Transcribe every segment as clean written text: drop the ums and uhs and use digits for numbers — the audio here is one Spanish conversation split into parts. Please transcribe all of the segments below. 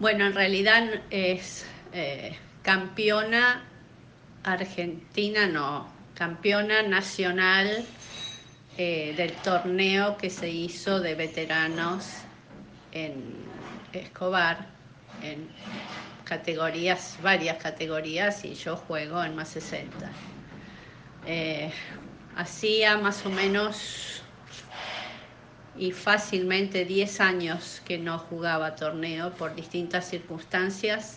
Bueno, en realidad es campeona argentina, no, campeona nacional del torneo que se hizo de veteranos en Escobar, en categorías, varias categorías, y yo juego en más 60. Hacía más o menos y fácilmente 10 años que no jugaba torneo por distintas circunstancias,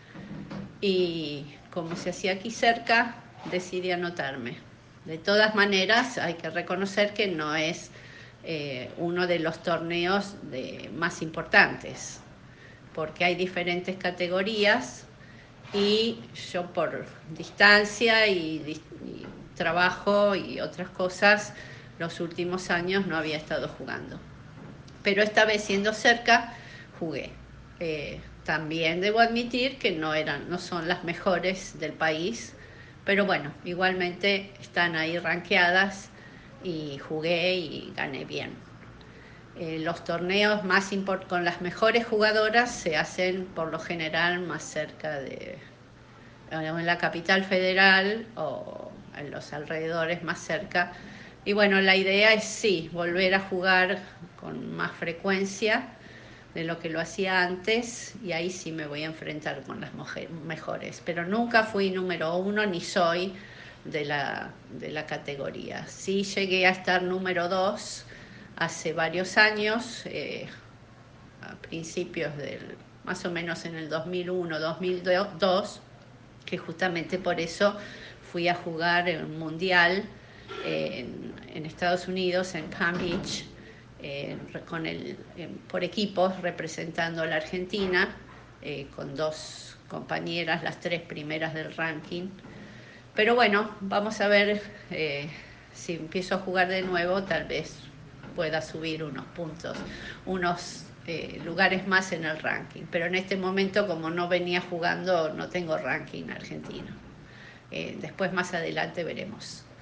y como se hacía aquí cerca, decidí anotarme. De todas maneras, hay que reconocer que no es uno de los torneos más importantes, porque hay diferentes categorías y yo por distancia y trabajo y otras cosas, los últimos años no había estado jugando. Pero esta vez, siendo cerca, jugué. También debo admitir que no son las mejores del país, pero bueno, igualmente están ahí rankeadas y jugué y gané bien. Los torneos con las mejores jugadoras se hacen por lo general más cerca en la capital federal o en los alrededores más cerca. Y bueno, la idea es sí, volver a jugar con más frecuencia de lo que lo hacía antes, y ahí sí me voy a enfrentar con las mejores. Pero nunca fui número 1 ni soy de la categoría. Sí llegué a estar número 2 hace varios años, a principios más o menos en el 2001, 2002, que justamente por eso fui a jugar en un mundial en Estados Unidos, en Palm Beach, por equipos representando a la Argentina, con dos compañeras, las 3 primeras del ranking. Pero bueno, vamos a ver si empiezo a jugar de nuevo, tal vez pueda subir unos puntos, unos lugares más en el ranking. Pero en este momento, como no venía jugando, no tengo ranking argentino. Después, más adelante, veremos.